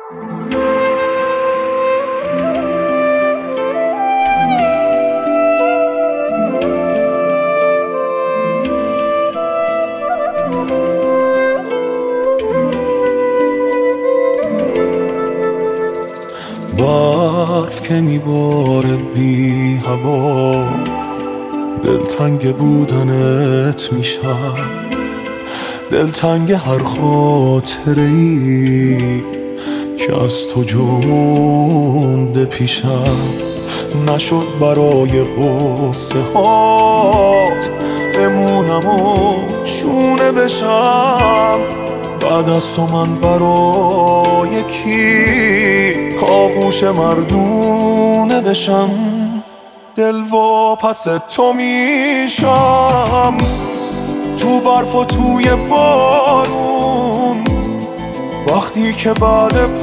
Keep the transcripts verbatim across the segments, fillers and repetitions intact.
برف که میباره بی هوا، دلتنگ بودنت میشم، دلتنگ هر خاطره‌ای که از تو جا مونده پیشم. نشد برای قصه هات بمونم و شونه بشم، بعد از تو من برای کی آغوش مردونه بشم. دل واپس تو میشم، تو برف و توی بارون، وقتی که بعد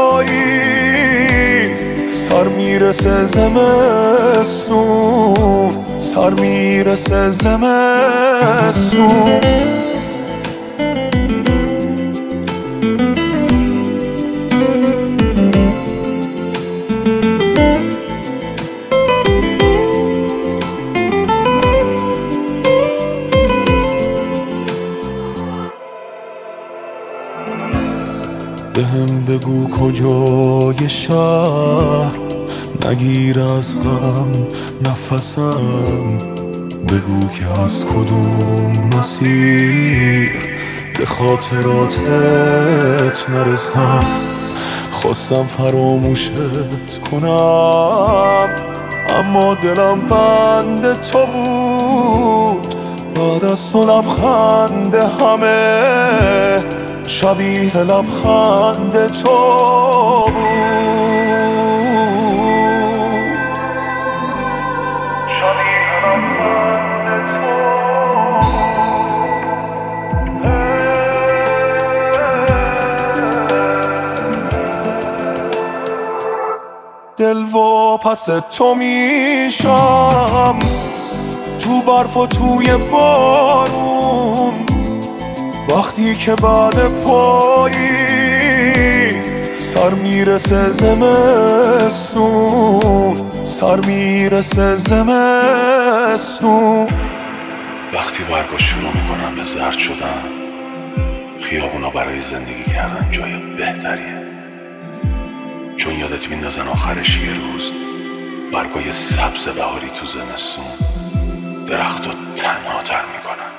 پاییز سر میرسه زمستون، سر میرسه زمستون. بهم بگو کجای شهر، نگیر از غم نفسم، بگو که از کدوم مسیر به خاطراتت نرسم. خواستم فراموشت کنم اما دلم بند تو بود، بعد از تو لبخند همه شبیه لبخند تو بود. شبیه لبخند تو دل واپس تو میشم، تو برف و توی بارون، وقتی که بعد پاییز سر میرسه زمستون، سر میرسه زمستون. وقتی برگا شروع میکنن به زرد شدن، خیابونا برای زندگی کردن جای بهتریه، چون یادت میندازن آخرش یه روز برگای سبز بهاری تو زمستون درختو تنها تر میکنن.